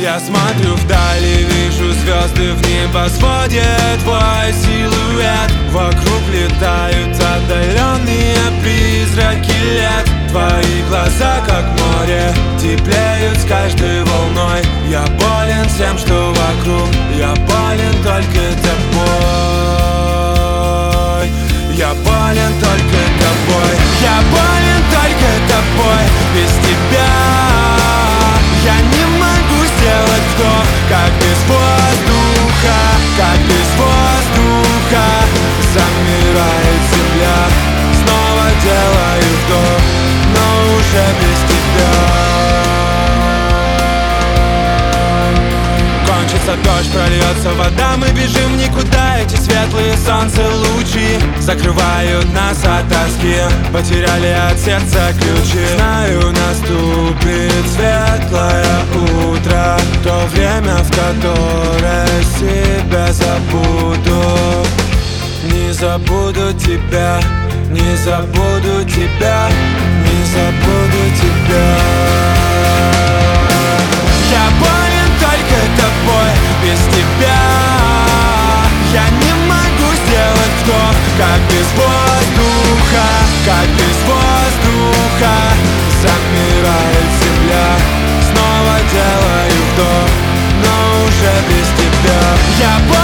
Я смотрю вдали, вижу звезды в небосводе, твой силуэт. Вокруг летают отдаленные призраки лет. Твои глаза, как море, теплеют с каждой волной. Я болен всем, что вокруг, я болен только тобой. Я болен только тобой. Я болен только тобой. Без тебя я не могу сделать вдох, как без воздуха, как без воздуха. Замирает земля, снова делаю вдох, но уже без тебя. Кончится дождь, прольется вода, мы бежим в никуда. Эти светлые солнца лучи закрывают нас от тоски. Потеряли от сердца ключи. Знаю, наступит светлое утро, то время, в которое себя забуду. Не забуду тебя, не забуду тебя, не забуду тебя. Я болен только тобой, без тебя я не могу сделать вдох, как без воздуха, как без воздуха. Замирает земля, снова делаю вдох, но уже без тебя. Я